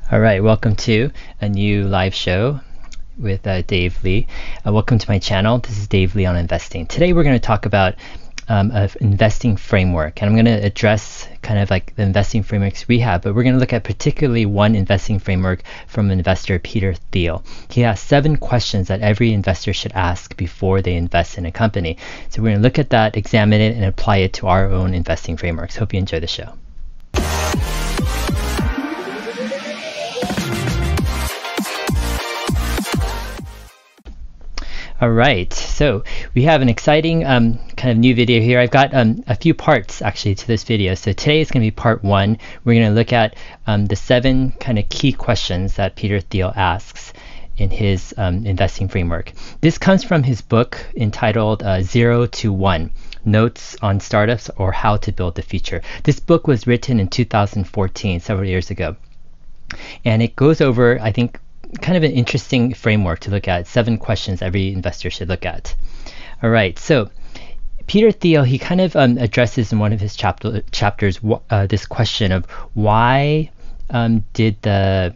All right, welcome to a new live show with Dave Lee. Welcome to my channel. This is Dave Lee on investing. Today we're going to talk about an investing framework, and I'm going to address kind of like the investing frameworks we have, but we're going to look at particularly one investing framework from investor Peter Thiel. He has 7 questions that every investor should ask before they invest in a company. So we're going to look at that, examine it, and apply it to our own investing frameworks. Hope you enjoy the show. All right, so we have an exciting kind of new video here. I've got a few parts actually to this video. So today is going to be part 1. We're going to look at the 7 kind of key questions that Peter Thiel asks in his investing framework. This comes from his book entitled 0 to 1, Notes on Startups or How to Build the Future. This book was written in 2014, several years ago. And it goes over, I think, kind of an interesting framework to look at, 7 questions every investor should look at. All right, so Peter Thiel, he kind of addresses in one of his chapters this question of why did the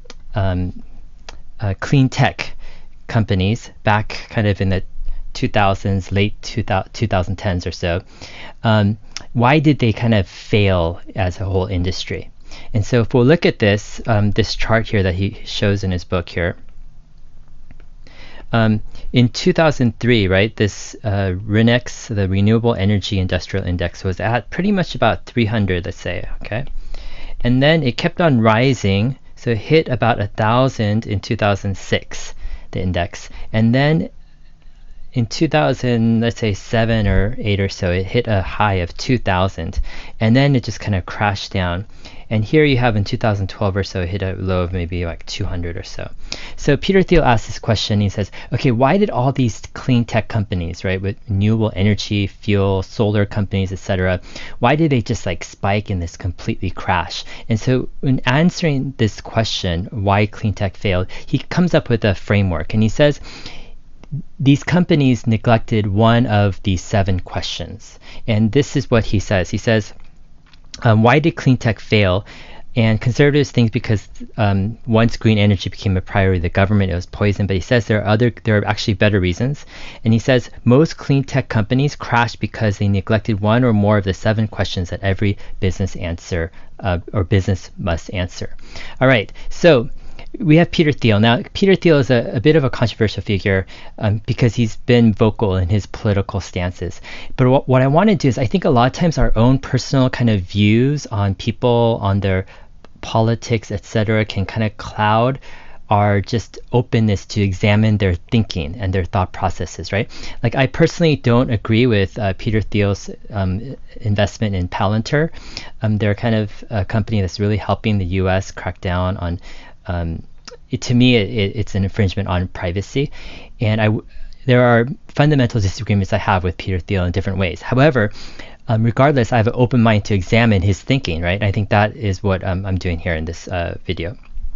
clean tech companies back kind of in the 2000s, late 2010s or so, why did they kind of fail as a whole industry? And so if we'll look at this chart here that he shows in his book here, in 2003, right, this RENEX, the Renewable Energy Industrial Index, was at pretty much about 300, let's say, okay? And then it kept on rising, so it hit about 1,000 in 2006, the index. And then in 2000, let's say 7 or 8 or so, it hit a high of 2,000, and then it just kind of crashed down. And here you have in 2012 or so, it hit a low of maybe like 200 or so. So Peter Thiel asks this question. He says, okay, why did all these clean tech companies, right, with renewable energy, fuel, solar companies, etc., why did they just like spike and this completely crash? And so in answering this question, why clean tech failed, he comes up with a framework, and he says, these companies neglected one of these 7 questions. And this is what he says. He says, why did clean tech fail? And conservatives think because once green energy became a priority, the government, it was poison. But he says there are actually better reasons. And he says most clean tech companies crashed because they neglected one or more of the 7 questions that every business business must answer. All right, so we have Peter Thiel. Now, Peter Thiel is a bit of a controversial figure because he's been vocal in his political stances. But what I want to do is I think a lot of times our own personal kind of views on people, on their politics, etc., can kind of cloud our just openness to examine their thinking and their thought processes, right? Like I personally don't agree with Peter Thiel's investment in Palantir. They're kind of a company that's really helping the U.S. crack down on to me, it's an infringement on privacy, and there are fundamental disagreements I have with Peter Thiel in different ways. However, regardless, I have an open mind to examine his thinking, right? I think that is what I'm doing here in this video.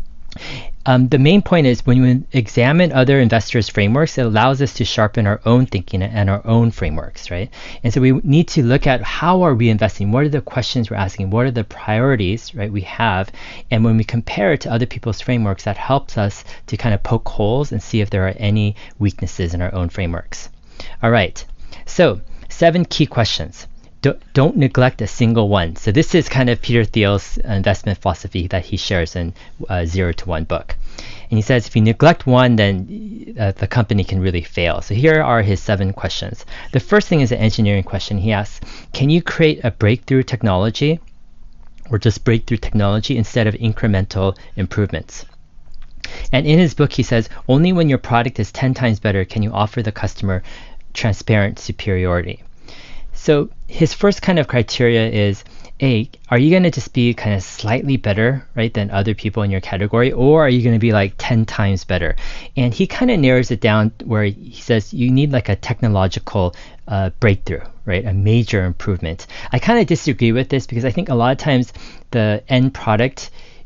The main point is when you examine other investors' frameworks, it allows us to sharpen our own thinking and our own frameworks, right? And so we need to look at how are we investing? What are the questions we're asking? What are the priorities, right, we have? And when we compare it to other people's frameworks, that helps us to kind of poke holes and see if there are any weaknesses in our own frameworks. All right, so 7 key questions. Don't neglect a single one. So this is kind of Peter Thiel's investment philosophy that he shares in 0 to 1 book. And he says if you neglect one, then the company can really fail. So here are his 7 questions. The first thing is an engineering question. He asks, can you create a breakthrough technology or just breakthrough technology instead of incremental improvements? And in his book, he says, only when your product is 10 times better can you offer the customer transparent superiority. So his first kind of criteria is, A, are you going to just be kind of slightly better, right, than other people in your category, or are you going to be like 10 times better? And he kind of narrows it down where he says you need like a technological breakthrough, right, a major improvement. I kind of disagree with this because I think a lot of times the end product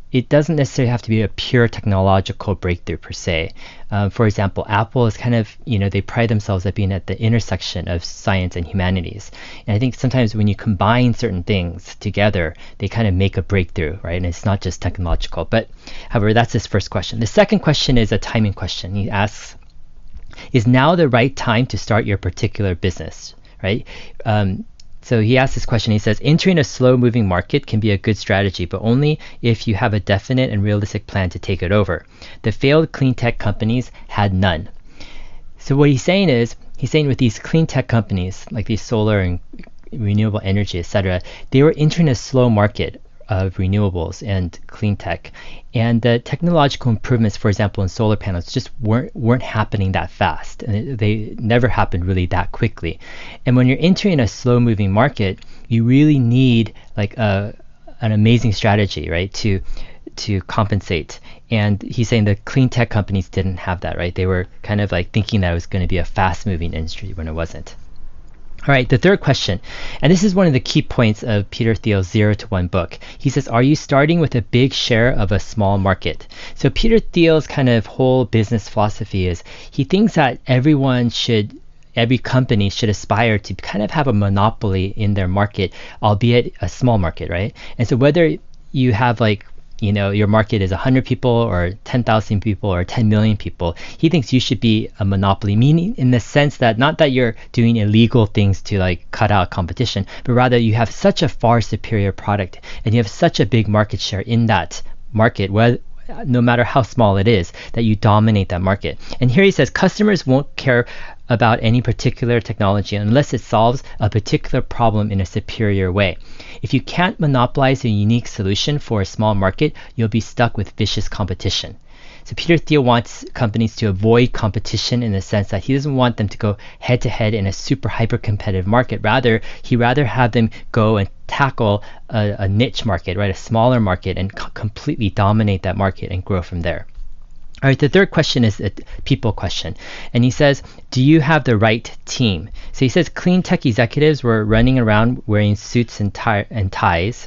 it doesn't necessarily have to be a pure technological breakthrough per se. For example, Apple is kind of, they pride themselves at being at the intersection of science and humanities. And I think sometimes when you combine certain things together, they kind of make a breakthrough, right? And it's not just technological. But however, that's his first question. The second question is a timing question. He asks, is now the right time to start your particular business, right? So he asked this question. He says, entering a slow-moving market can be a good strategy, but only if you have a definite and realistic plan to take it over. The failed clean tech companies had none. So what he's saying with these clean tech companies, like these solar and renewable energy, etc., they were entering a slow market of renewables and clean tech, and the technological improvements, for example, in solar panels, just weren't happening that fast, and they never happened really that quickly. And when you're entering a slow-moving market, you really need like an amazing strategy, right, to compensate. And he's saying the clean tech companies didn't have that, right? They were kind of like thinking that it was going to be a fast-moving industry when it wasn't. All right, the third question, and this is one of the key points of Peter Thiel's 0 to 1 book. He says, are you starting with a big share of a small market? So Peter Thiel's kind of whole business philosophy is he thinks that every company should aspire to kind of have a monopoly in their market, albeit a small market, right? And so whether you have like, your market is 100 people or 10,000 people or 10 million people, he thinks you should be a monopoly, meaning in the sense that not that you're doing illegal things to like cut out competition, but rather you have such a far superior product and you have such a big market share in that market, no matter how small it is, that you dominate that market. And here he says customers won't care about any particular technology unless it solves a particular problem in a superior way. If you can't monopolize a unique solution for a small market, you'll be stuck with vicious competition. So Peter Thiel wants companies to avoid competition in the sense that he doesn't want them to go head to head in a super hyper competitive market. He'd rather have them go and tackle a niche market, right, a smaller market, and completely dominate that market and grow from there. All right, the third question is a people question. And he says, do you have the right team? So he says clean tech executives were running around wearing suits and ties.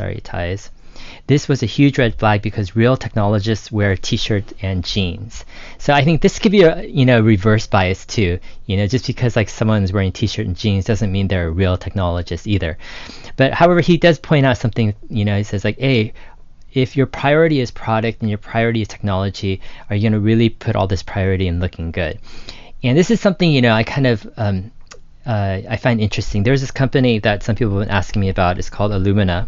This was a huge red flag because real technologists wear t-shirts and jeans. So I think this could be a reverse bias too. Just because like someone's wearing t-shirt and jeans doesn't mean they're a real technologist either. But however, he does point out something, he says like, hey, if your priority is product and your priority is technology, are you going to really put all this priority in looking good? And this is something, I kind of, I find interesting. There's this company that some people have been asking me about. It's called Illumina.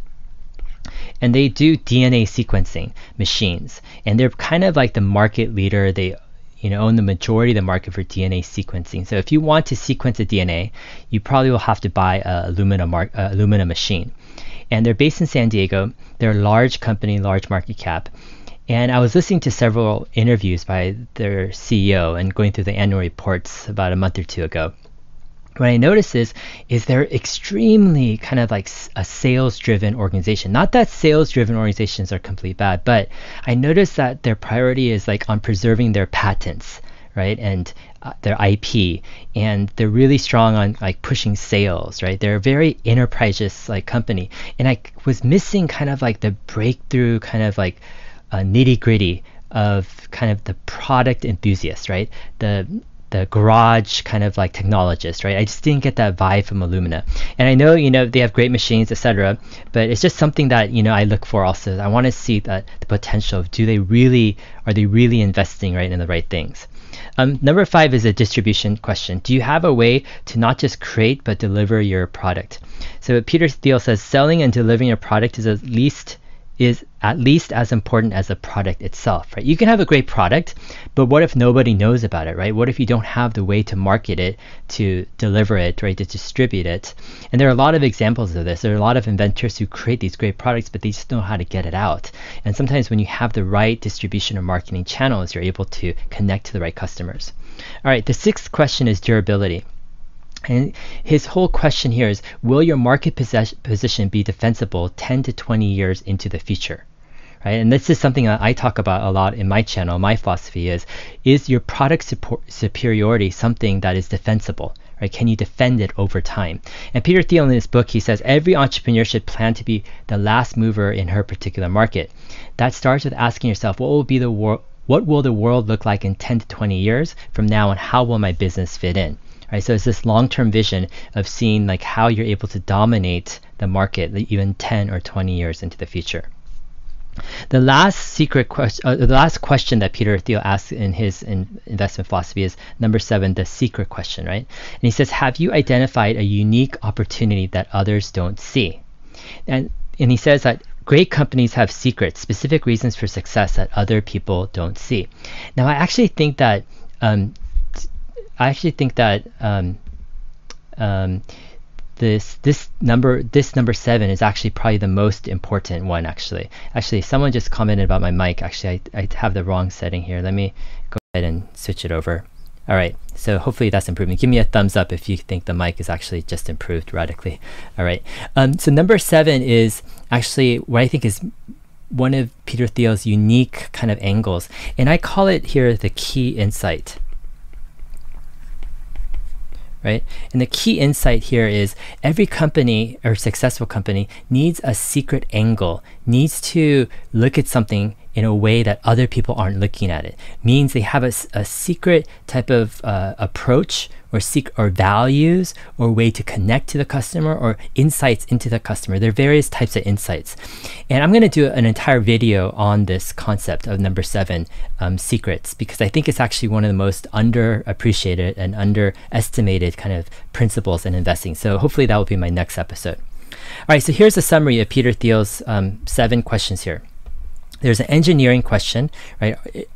And they do DNA sequencing machines. And they're kind of like the market leader. They own the majority of the market for DNA sequencing. So if you want to sequence a DNA, you probably will have to buy a Illumina machine. And they're based in San Diego. They're a large company, large market cap. And I was listening to several interviews by their CEO and going through the annual reports about a month or two ago. What I noticed is they're extremely kind of like a sales-driven organization. Not that sales-driven organizations are completely bad, but I noticed that their priority is like on preserving their patents, right? And their IP, and they're really strong on like pushing sales, right? They're a very enterprise like company, and I was missing kind of like the breakthrough, kind of like nitty gritty of kind of the product enthusiast, right? The garage kind of like technologist, right? I just didn't get that vibe from Illumina. And I know, they have great machines, etc. But it's just something that, I look for also. I want to see that the potential of are they really investing right in the right things? Number 5 is a distribution question. Do you have a way to not just create but deliver your product? So Peter Thiel says selling and delivering a product is at least as important as the product itself, right? You can have a great product, but what if nobody knows about it, right? What if you don't have the way to market it, to deliver it, right, to distribute it? And there are a lot of examples of this. There are a lot of inventors who create these great products, but they just don't know how to get it out. And sometimes when you have the right distribution or marketing channels, you're able to connect to the right customers. All right, the 6th question is durability. And his whole question here is, will your market position be defensible 10 to 20 years into the future? Right? And this is something that I talk about a lot in my channel. My philosophy is your product superiority something that is defensible? right? Can you defend it over time? And Peter Thiel in his book, he says every entrepreneur should plan to be the last mover in her particular market. That starts with asking yourself, what will the world look like in 10 to 20 years from now, and how will my business fit in? Right, so it's this long-term vision of seeing like how you're able to dominate the market even 10 or 20 years into the future. The last question that Peter Thiel asks in his investment philosophy is number 7, the secret question, right? And he says, have you identified a unique opportunity that others don't see? And he says that great companies have secrets, specific reasons for success that other people don't see. Now, I actually think that this number 7 is actually probably the most important one. Actually, someone just commented about my mic. Actually, I have the wrong setting here. Let me go ahead and switch it over. All right, so hopefully that's improving. Give me a thumbs up if you think the mic is actually just improved radically. All right, so number 7 is actually what I think is one of Peter Thiel's unique kind of angles, and I call it here the key insight. Right? And the key insight here is every company or successful company needs a secret angle, needs to look at something in a way that other people aren't looking at it. Means they have a secret type of approach or values or way to connect to the customer or insights into the customer. There are various types of insights. And I'm going to do an entire video on this concept of number 7, secrets, because I think it's actually one of the most underappreciated and underestimated kind of principles in investing. So hopefully that will be my next episode. All right, so here's a summary of Peter Thiel's 7 questions here. There's an engineering question, right?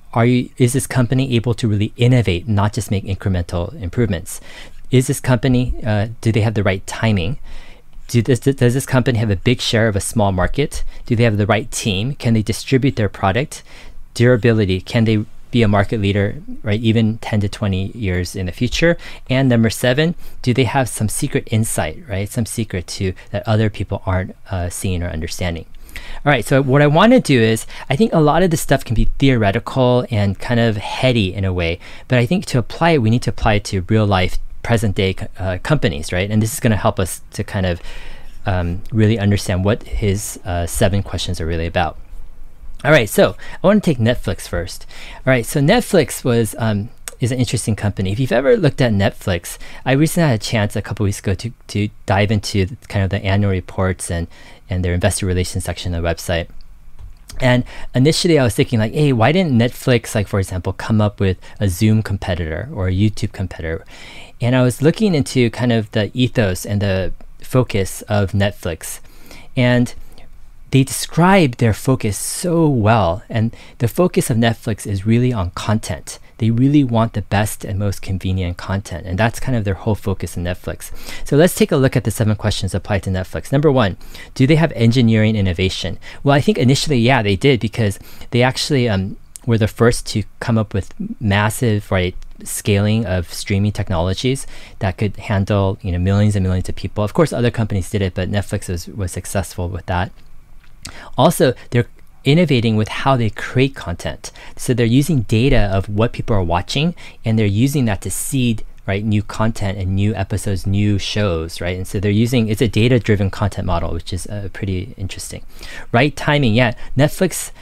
Is this company able to really innovate, not just make incremental improvements? Is this company, do they have the right timing? Does this company have a big share of a small market? Do they have the right team? Can they distribute their product? Durability, can they be a market leader, right, even 10 to 20 years in the future? And number 7, do they have some secret insight, right? Some secret that other people aren't seeing or understanding. All right, so what I want to do is, I think a lot of this stuff can be theoretical and kind of heady in a way, but I think to apply it, we need to apply it to real life, present day companies, right? And this is going to help us to kind of really understand what his 7 questions are really about. All right, so I want to take Netflix first. All right, so Netflix is an interesting company. If you've ever looked at Netflix, I recently had a chance a couple weeks ago to dive into kind of the annual reports and their investor relations section of the website. And initially I was thinking like, hey, why didn't Netflix, like for example, come up with a Zoom competitor or a YouTube competitor? And I was looking into kind of the ethos and the focus of Netflix. And they describe their focus so well. And the focus of Netflix is really on content. They really want the best and most convenient content. And that's kind of their whole focus in Netflix. So let's take a look at the 7 questions applied to Netflix. Number 1, do they have engineering innovation? Well, I think initially, yeah, they did, because they actually were the first to come up with massive, right, scaling of streaming technologies that could handle, millions and millions of people. Of course, other companies did it, but Netflix was successful with that. Also, they're innovating with how they create content. So they're using data of what people are watching, and they're using that to seed, right, new content and new episodes, new shows, right? And so it's a data-driven content model, which is pretty interesting. Right timing, yeah. Netflix,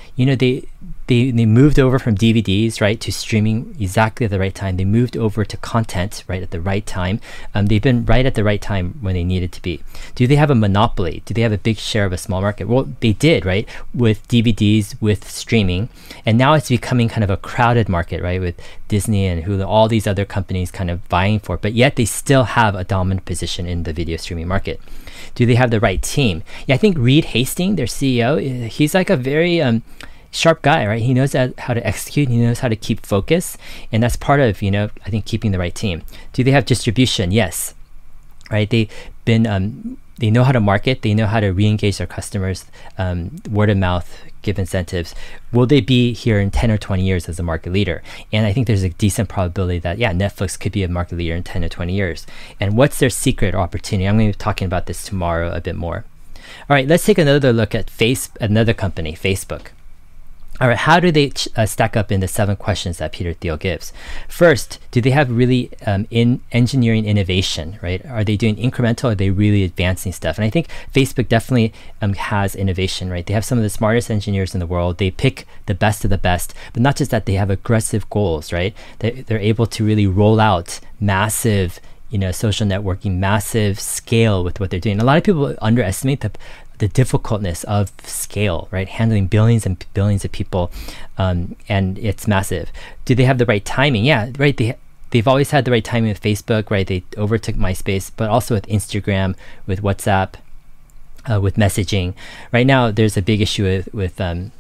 they moved over from DVDs, right, to streaming exactly at the right time. They moved over to content, right, at the right time. They've been right at the right time when they needed to be. Do they have a monopoly? Do they have a big share of a small market? Well, they did, right, with DVDs, with streaming. And now it's becoming kind of a crowded market, right, with Disney and Hulu, all these other companies kind of vying for it. But yet they still have a dominant position in the video streaming market. Do they have the right team? Yeah, I think Reed Hastings, their CEO, he's like a very sharp guy, right? He knows how to execute. He knows how to keep focus, and that's part of I think keeping the right team. Do they have distribution? Yes, right. They've been they know how to market. They know how to re-engage their customers. Word of mouth, give incentives. Will they be here in 10 or 20 years as a market leader? And I think there's a decent probability that Netflix could be a market leader in 10 to 20 years. And what's their secret or opportunity? I'm going to be talking about this tomorrow a bit more. All right, let's take another look at another company, Facebook. All right, how do they stack up in the 7 questions that Peter Thiel gives? First, do they have really in engineering innovation, right? Are they doing incremental? Or are they really advancing stuff? And I think Facebook definitely has innovation, right? They have some of the smartest engineers in the world. They pick the best of the best, but not just that, they have aggressive goals, right? They're able to really roll out massive, social networking, massive scale with what they're doing. A lot of people underestimate the difficultness of scale, right? Handling billions and billions of people, and it's massive. Do they have the right timing? Yeah, right. They've always had the right timing with Facebook, right? They overtook MySpace, but also with Instagram, with WhatsApp, with messaging. Right now, there's a big issue with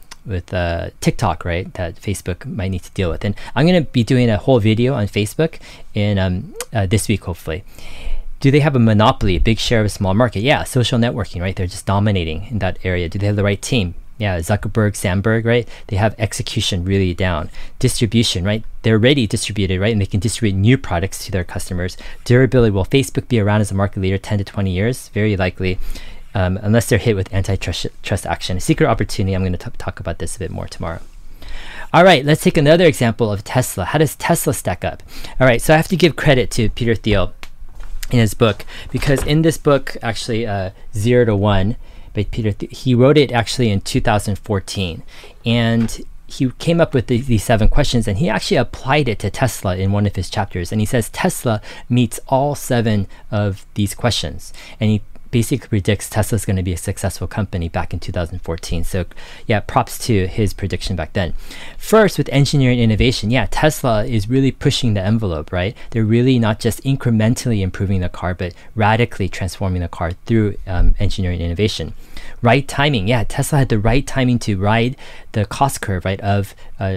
TikTok, right? That Facebook might need to deal with. And I'm going to be doing a whole video on Facebook in this week, hopefully. Do they have a monopoly, a big share of a small market? Yeah, social networking, right? They're just dominating in that area. Do they have the right team? Yeah, Zuckerberg, Sandberg, right? They have execution really down. Distribution, right? They're already distributed, right? And they can distribute new products to their customers. Durability, will Facebook be around as a market leader 10 to 20 years? Very likely, unless they're hit with antitrust action. A secret opportunity, I'm going to talk about this a bit more tomorrow. All right, let's take another example of Tesla. How does Tesla stack up? All right, so I have to give credit to Peter Thiel in his book, because in this book, actually 0 to 1 by Peter he wrote it actually in 2014, and he came up with these 7 questions, and he actually applied it to Tesla in one of his chapters, and he says Tesla meets all 7 of these questions, and he basically predicts Tesla's going to be a successful company back in 2014. So yeah, props to his prediction back then. First, with engineering innovation, yeah, Tesla is really pushing the envelope, right? They're really not just incrementally improving the car, but radically transforming the car through engineering innovation. Right timing, yeah, Tesla had the right timing to ride the cost curve, right, of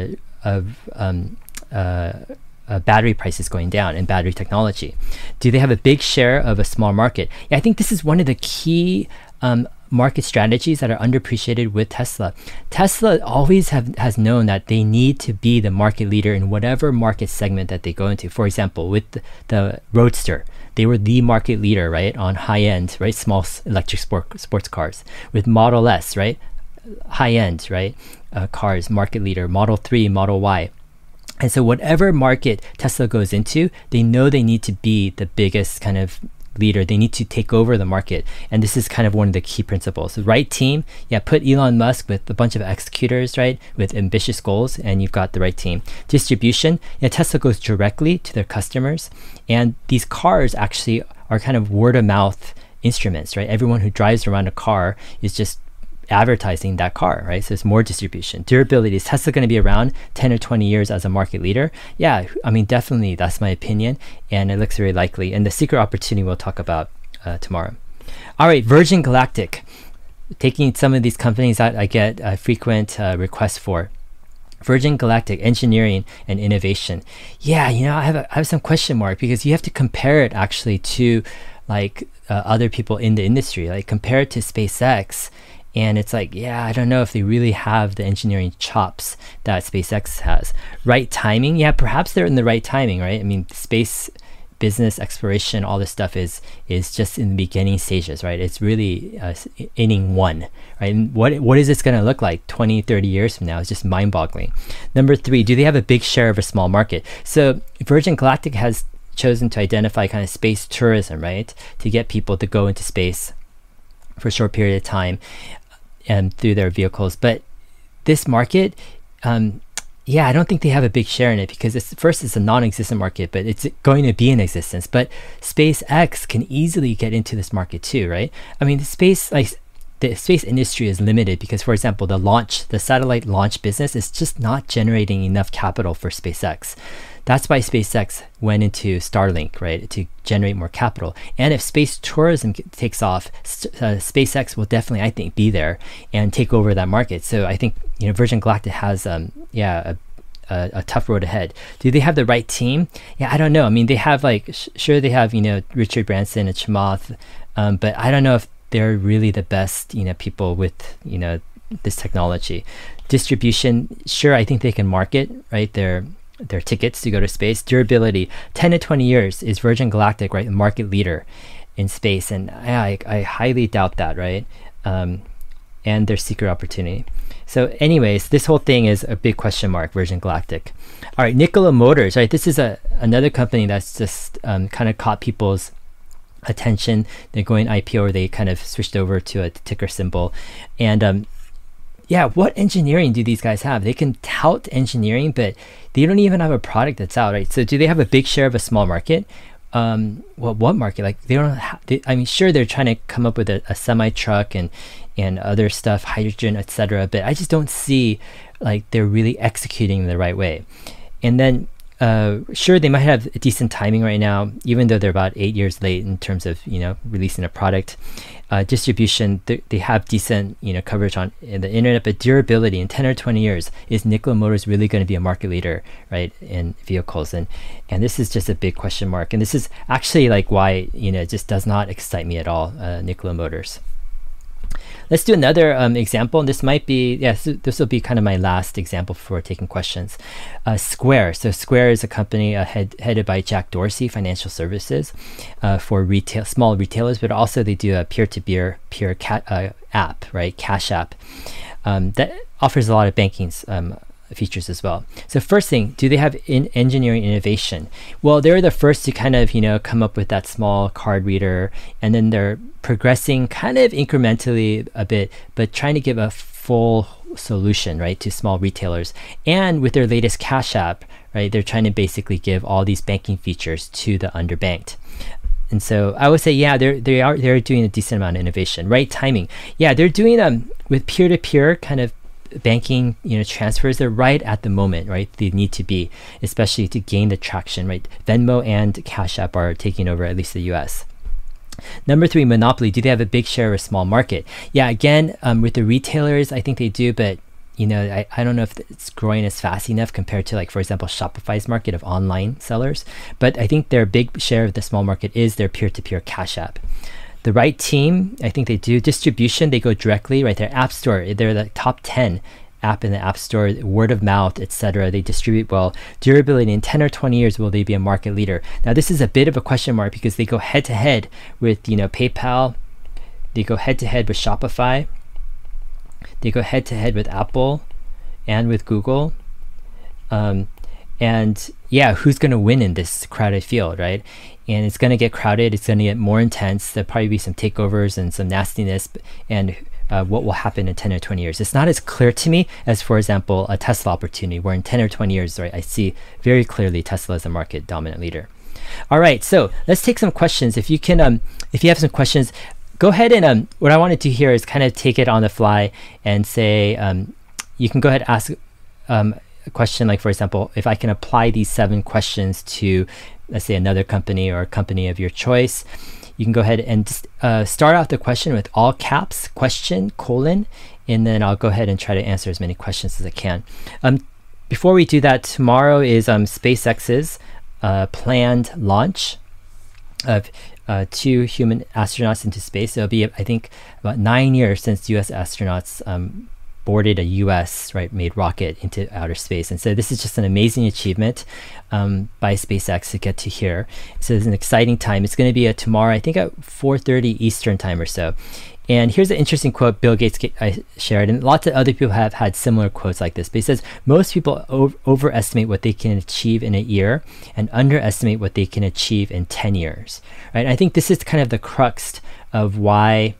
battery prices going down and battery technology. Do they have a big share of a small market? Yeah, I think this is one of the key market strategies that are underappreciated with Tesla. Tesla always has known that they need to be the market leader in whatever market segment that they go into. For example, with the Roadster, they were the market leader, right, on high-end, right, small electric sports cars. With Model S, right, high-end, right, cars, market leader. Model 3, Model Y. And so whatever market Tesla goes into, they know they need to be the biggest kind of leader. They need to take over the market. And this is kind of one of the key principles. The right team, yeah, put Elon Musk with a bunch of executors, right, with ambitious goals, and you've got the right team. Distribution, yeah, Tesla goes directly to their customers. And these cars actually are kind of word of mouth instruments, right? Everyone who drives around a car is just advertising that car, right? So it's more distribution. Durability, is Tesla going to be around 10 or 20 years as a market leader? Yeah, I mean, definitely, that's my opinion, and it looks very likely. And the secret opportunity we'll talk about tomorrow. All right, Virgin Galactic, taking some of these companies that I get frequent requests for. Virgin Galactic, engineering and innovation. Yeah, I have some question mark, because you have to compare it actually to like other people in the industry, like compare it to SpaceX. And it's like, yeah, I don't know if they really have the engineering chops that SpaceX has. Right timing, yeah, perhaps they're in the right timing, right? I mean, space business exploration, all this stuff is just in the beginning stages, right? It's really inning 1, right? And what is this going to look like 20, 30 years from now? It's just mind-boggling. Number 3, do they have a big share of a small market? So Virgin Galactic has chosen to identify kind of space tourism, right? To get people to go into space for a short period of time and through their vehicles. But this market, yeah, I don't think they have a big share in it, because it's a non-existent market, but it's going to be in existence. But SpaceX can easily get into this market too, right? I mean, the space industry is limited because, for example, the satellite launch business is just not generating enough capital for SpaceX. That's why SpaceX went into Starlink, right, to generate more capital. And if space tourism takes off, SpaceX will definitely, I think, be there and take over that market. So I think Virgin Galactic has, a tough road ahead. Do they have the right team? Yeah, I don't know. I mean, they have sure they have Richard Branson and Chamath, but I don't know if they're really the best people with this technology. Distribution, sure, I think they can market, right, their tickets to go to space. Durability, 10 to 20 years is Virgin Galactic, right, the market leader in space, and I highly doubt that, right? And their secret opportunity. So anyways, this whole thing is a big question mark, Virgin Galactic. All right, Nikola Motors, right? This is another company that's just kind of caught people's attention. They're going IPO, or they kind of switched over to a ticker symbol. And yeah, what engineering do these guys have? They can tout engineering, but they don't even have a product that's out, right? So do they have a big share of a small market? Well, what market? Like they don't I mean, sure, they're trying to come up with a semi truck and other stuff, hydrogen, etc. But I just don't see like they're really executing the right way. And then sure, they might have decent timing right now, even though they're about 8 years late in terms of, you know, releasing a product. Distribution, they have decent, you know, coverage on the internet, but durability in 10 or 20 years, is Nikola Motors really going to be a market leader, right, in vehicles? And this is just a big question mark. And this is actually like why, you know, it just does not excite me at all, Nikola Motors. Let's do another example, and this might be, yes, this will be kind of my last example before taking questions. Square. So Square is a company headed by Jack Dorsey, financial services for small retailers, but also they do a peer-to-peer app, right, Cash App, that offers a lot of banking features as well. So first thing, do they have engineering innovation? Well, they're the first to kind of, you know, come up with that small card reader, and then they're progressing kind of incrementally a bit, but trying to give a full solution, right, to small retailers. And with their latest Cash App, right, they're trying to basically give all these banking features to the underbanked. And so I would say, yeah, they're doing a decent amount of innovation. Right timing, yeah, they're doing with peer-to-peer kind of banking, you know, transfers. They're right at the moment, right, they need to be, especially to gain the traction, right? Venmo and Cash App are taking over, at least the US. Number 3, monopoly. Do they have a big share of a small market? Yeah, again, with the retailers, I think they do, but you know, I don't know if it's growing as fast enough compared to, like, for example, Shopify's market of online sellers. But I think their big share of the small market is their peer-to-peer Cash App. The right team, I think they do. Distribution, they go directly, right? Their app store, they're the top 10 app in the app store, word of mouth, etc. They distribute well. Durability, in 10 or 20 years, will they be a market leader? Now, this is a bit of a question mark because they go head to head with, you know, PayPal. They go head to head with Shopify. They go head to head with Apple and with Google. And yeah, who's going to win in this crowded field, right? And it's going to get crowded. It's going to get more intense. There'll probably be some takeovers and some nastiness. And what will happen in 10 or 20 years? It's not as clear to me as, for example, a Tesla opportunity, where in 10 or 20 years, right, I see very clearly Tesla as a market dominant leader. All right, so let's take some questions. If you can, if you have some questions, go ahead and what I want to do here is kind of take it on the fly and say, you can go ahead and ask a question, like, for example, if I can apply these 7 questions to, let's say, another company or a company of your choice. You can go ahead and just, start out the question with all caps, question, colon, and then I'll go ahead and try to answer as many questions as I can. Before we do that, tomorrow is SpaceX's planned launch of 2 human astronauts into space. It'll be, I think, about 9 years since US astronauts boarded a US made rocket into outer space. And so this is just an amazing achievement by SpaceX to get to here. So it's an exciting time. It's going to be tomorrow, I think at 4:30 Eastern time or so. And here's an interesting quote Bill Gates shared, and lots of other people have had similar quotes like this. But he says, most people overestimate what they can achieve in a year and underestimate what they can achieve in 10 years. Right? And I think this is kind of the crux of why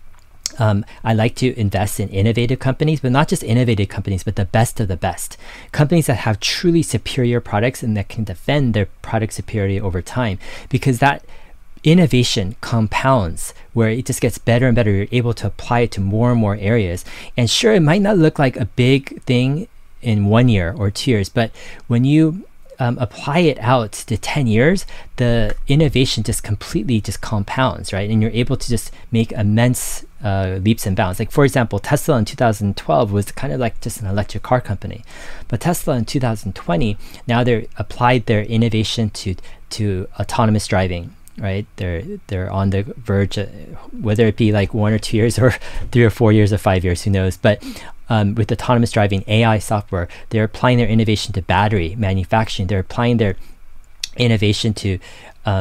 I like to invest in innovative companies, but not just innovative companies, but the best of the best. Companies that have truly superior products and that can defend their product superiority over time, because that innovation compounds, where it just gets better and better. You're able to apply it to more and more areas. And sure, it might not look like a big thing in 1 year or 2 years, but when you apply it out to 10 years, the innovation just completely just compounds, right? And you're able to just make immense leaps and bounds. Like, for example, Tesla in 2012 was kind of like just an electric car company. But Tesla in 2020, now they're applied their innovation to autonomous driving, right? They're on the verge, whether it be like 1 or 2 years or 3 or 4 years or 5 years, who knows? But with autonomous driving, AI software, they're applying their innovation to battery manufacturing. They're applying their innovation to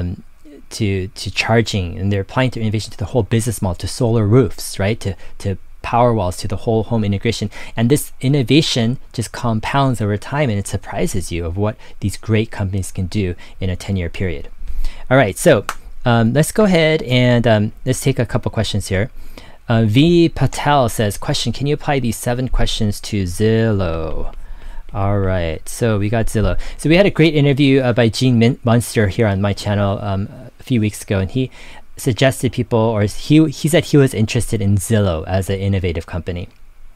charging, and they're applying their innovation to the whole business model, to solar roofs, right? To power walls to the whole home integration. And this innovation just compounds over time, and it surprises you of what these great companies can do in a 10-year period. All right, so let's go ahead and let's take a couple questions here. V Patel says, question, can you apply these 7 questions to Zillow? All right, so we got Zillow. So we had a great interview by Gene Munster here on my channel a few weeks ago, and he suggested people, or he said he was interested in Zillow as an innovative company.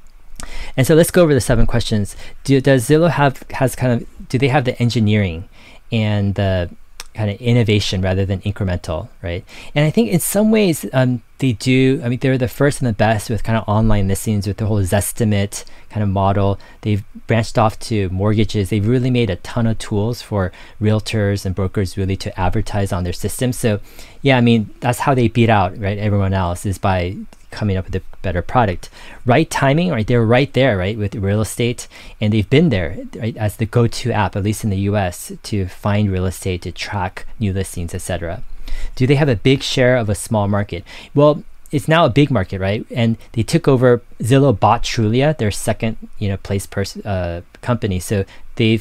And so let's go over the 7 questions. Does Zillow do they have the engineering and the kind of innovation rather than incremental, right? And I think in some ways they do. I mean, they're the first and the best with kind of online listings, with the whole Zestimate kind of model. They've branched off to mortgages. They've really made a ton of tools for realtors and brokers really to advertise on their system. So yeah, I mean, that's how they beat out, right, everyone else, is by coming up with a better product. Right timing, right? They're right there, right, with real estate, and they've been there, right, as the go-to app, at least in the US, to find real estate, to track new listings, etc. Do they have a big share of a small market? Well, it's now a big market, right? And they took over. Zillow bought Trulia, their second, place company. So they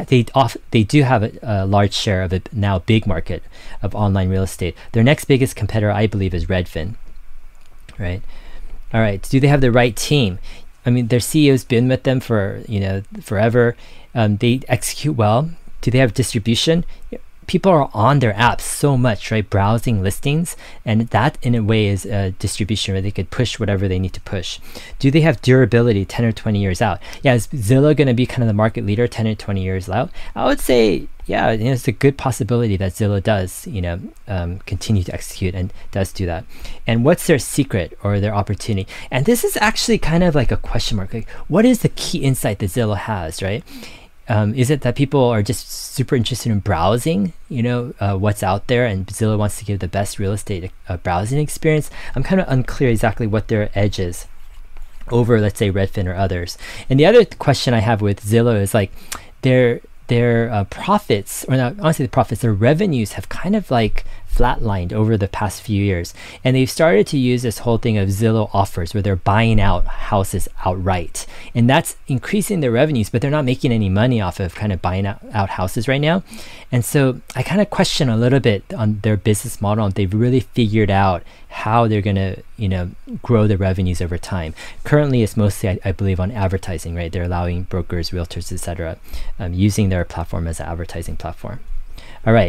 do have a large share of a now big market of online real estate. Their next biggest competitor, I believe, is Redfin. Right. All right. Do they have the right team? I mean, their CEO's been with them for forever. They execute well. Do they have distribution? People are on their apps so much, right? Browsing listings, and that in a way is a distribution where they could push whatever they need to push. Do they have durability 10 or 20 years out? Yeah, is Zillow going to be kind of the market leader 10 or 20 years out? I would say, yeah, it's a good possibility that Zillow does, continue to execute and does do that. And what's their secret or their opportunity? And this is actually kind of like a question mark. Like, what is the key insight that Zillow has, right? Is it that people are just super interested in browsing, what's out there, and Zillow wants to give the best real estate browsing experience? I'm kind of unclear exactly what their edge is over, let's say, Redfin or others. And the other question I have with Zillow is like their profits, or not honestly the profits, their revenues have kind of like flatlined over the past few years, and they've started to use this whole thing of Zillow Offers, where they're buying out houses outright, and that's increasing their revenues, but they're not making any money off of kind of buying out houses right now. And so I kind of question a little bit on their business model, and they've really figured out how they're going to grow the revenues over time. Currently it's mostly, I believe, on advertising, right? They're allowing brokers, realtors, etc., using their platform as an advertising platform. All right.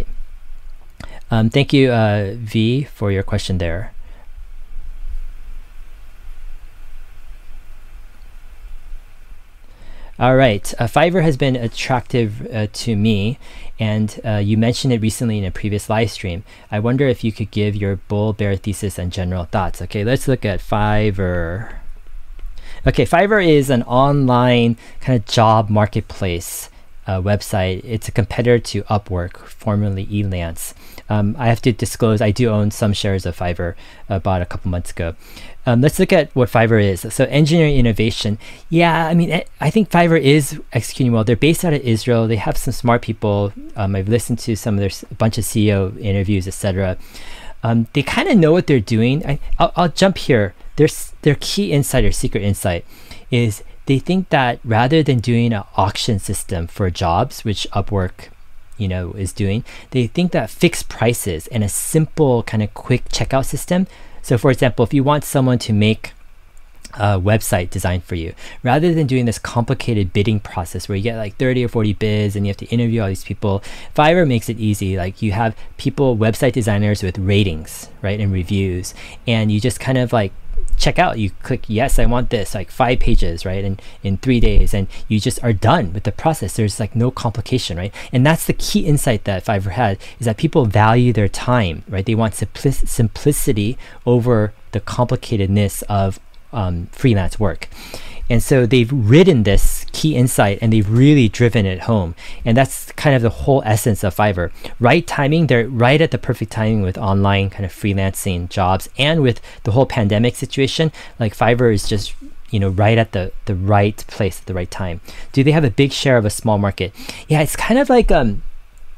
Thank you, V, for your question there. All right, Fiverr has been attractive to me, and you mentioned it recently in a previous live stream. I wonder if you could give your bull bear thesis and general thoughts. Okay, let's look at Fiverr. Okay, Fiverr is an online kind of job marketplace website. It's a competitor to Upwork, formerly Elance. I have to disclose, I do own some shares of Fiverr, bought a couple months ago. Let's look at what Fiverr is. So engineering innovation. Yeah, I mean, I think Fiverr is executing well. They're based out of Israel. They have some smart people. I've listened to some of their bunch of CEO interviews, etc. They kind of know what they're doing. I'll jump here. Their key insight or secret insight is they think that rather than doing an auction system for jobs, which Upwork is doing, they think that fixed prices and a simple kind of quick checkout system. So for example, if you want someone to make a website designed for you, rather than doing this complicated bidding process where you get like 30 or 40 bids and you have to interview all these people, Fiverr makes it easy. Like you have people, website designers with ratings, right, and reviews, and you just kind of like check out, you click yes, I want this, like 5 pages, right, and in 3 days, and you just are done with the process. There's like no complication, right? And that's the key insight that Fiverr had, is that people value their time, right? They want simplicity over the complicatedness of freelance work. And so they've ridden this key insight and they've really driven it home. And that's kind of the whole essence of Fiverr. Right timing, they're right at the perfect timing with online kind of freelancing jobs, and with the whole pandemic situation, like Fiverr is just right at the right place at the right time. Do they have a big share of a small market? Yeah, it's kind of like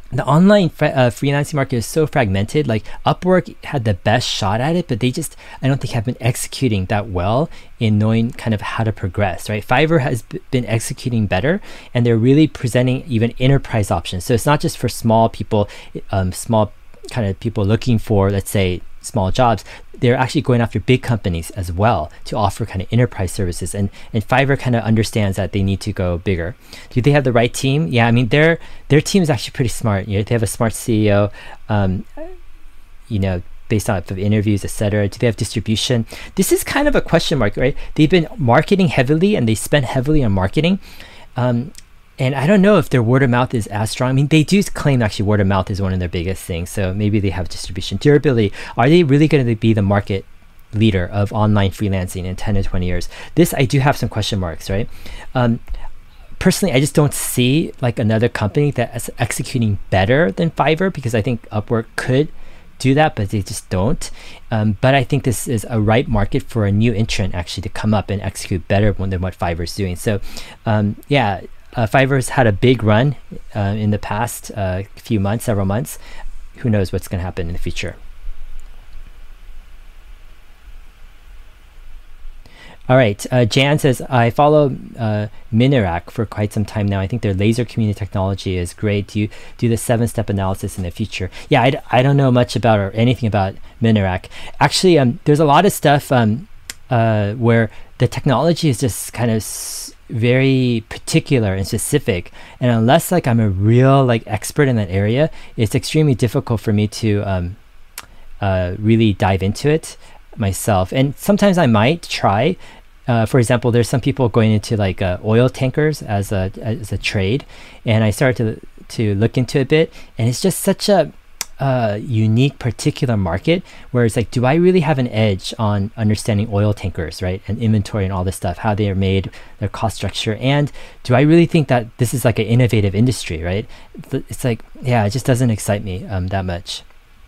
the online freelancing market is so fragmented. Like Upwork had the best shot at it, but they just, I don't think, have been executing that well in knowing kind of how to progress, right? Fiverr has been executing better, and they're really presenting even enterprise options. So it's not just for small people, small kind of people looking for, let's say, small jobs. They're actually going after big companies as well to offer kind of enterprise services, and Fiverr kind of understands that they need to go bigger. Do they have the right team? Yeah, I mean their team is actually pretty smart. You know, they have a smart CEO, you know, based off of interviews, etc. Do they have distribution? This is kind of a question mark, right? They've been marketing heavily, and they spent heavily on marketing. And I don't know if their word of mouth is as strong. I mean, they do claim actually word of mouth is one of their biggest things. So maybe they have distribution. Durability. Are they really going to be the market leader of online freelancing in 10 to 20 years? This, I do have some question marks, right? Personally, I just don't see like another company that's executing better than Fiverr, because I think Upwork could do that, but they just don't. But I think this is a right market for a new entrant actually to come up and execute better than what Fiverr is doing. So yeah. Fiverr's had a big run in the past few months, several months. Who knows what's going to happen in the future? All right, Jan says, I follow Minarak for quite some time now. I think their laser community technology is great. Do you do the 7-step analysis in the future? Yeah, I don't know much about or anything about Minarak. Actually, there's a lot of stuff where the technology is just kind of very particular and specific, and unless like I'm a real like expert in that area, it's extremely difficult for me to really dive into it myself. And sometimes I might try. For example, there's some people going into like oil tankers as a trade, and I started to look into it a bit, and it's just such a unique particular market where it's like, do I really have an edge on understanding oil tankers, right, and inventory and all this stuff, how they are made, their cost structure, and do I really think that this is like an innovative industry, right? It's like, yeah, it just doesn't excite me that much.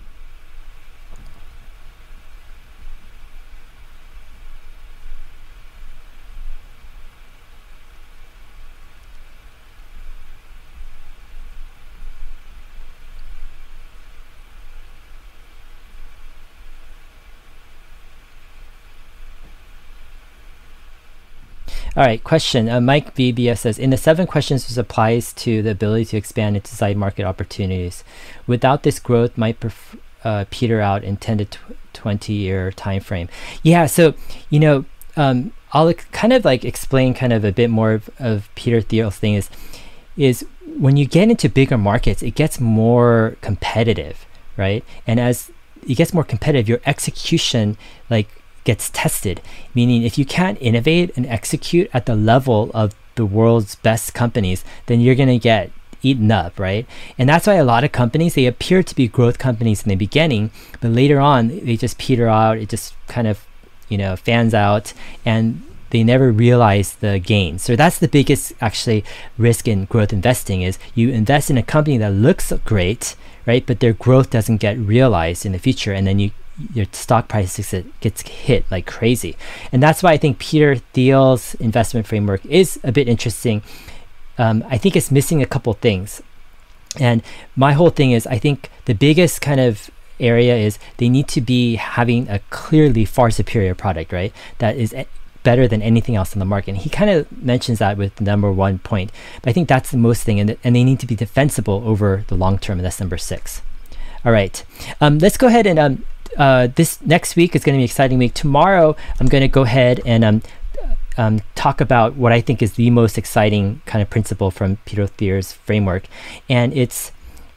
All right, question. Mike BBS says, in the 7 questions, this applies to the ability to expand into side market opportunities. Without this growth, might peter out in 10 to 20 year time frame. Yeah, so, you know, I'll kind of like explain kind of a bit more of Peter Thiel's thing is when you get into bigger markets, it gets more competitive, right? And as it gets more competitive, your execution like gets tested, meaning if you can't innovate and execute at the level of the world's best companies, then you're going to get eaten up, right? And that's why a lot of companies, they appear to be growth companies in the beginning, but later on they just peter out. It just kind of, you know, fans out, and they never realize the gain. So that's the biggest actually risk in growth investing, is you invest in a company that looks great, right, but their growth doesn't get realized in the future, and then your stock price gets hit like crazy. And that's why I think Peter Thiel's investment framework is a bit interesting. I think it's missing a couple things. And my whole thing is, I think the biggest kind of area is they need to be having a clearly far superior product, right? That is better than anything else on the market. And he kind of mentions that with the number 1 point. But I think that's the most thing. And they need to be defensible over the long term. And that's number 6. All right. Let's go ahead and this next week is going to be an exciting week. Tomorrow, I'm going to go ahead and talk about what I think is the most exciting kind of principle from Peter Thiel's framework. And it's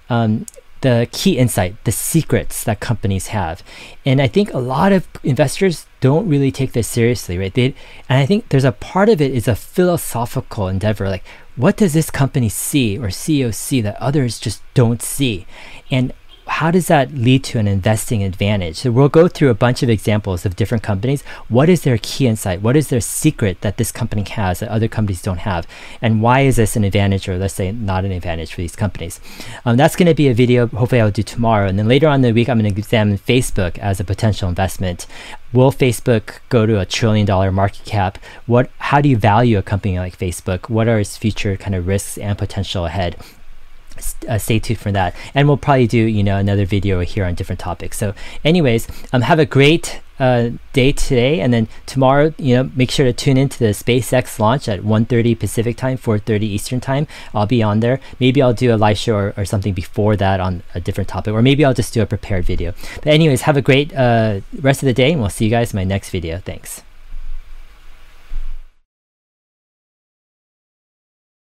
the key insight, the secrets that companies have. And I think a lot of investors don't really take this seriously, right? And I think there's a part of it is a philosophical endeavor. Like, what does this company see or CEO see that others just don't see? And how does that lead to an investing advantage? So we'll go through a bunch of examples of different companies. What is their key insight? What is their secret that this company has that other companies don't have? And why is this an advantage, or let's say not an advantage for these companies? That's going to be a video hopefully I'll do tomorrow. And then later on in the week, I'm going to examine Facebook as a potential investment. Will Facebook go to $1 trillion market cap? How do you value a company like Facebook? What are its future kind of risks and potential ahead? stay tuned for that, and we'll probably do another video here on different topics. So anyways, have a great day today, and then tomorrow make sure to tune into the SpaceX launch at 1:30 Pacific time, 4:30 Eastern time. I'll be on there. Maybe I'll do a live show or something before that on a different topic, or maybe I'll just do a prepared video. But anyways, have a great rest of the day, and we'll see you guys in my next video. Thanks.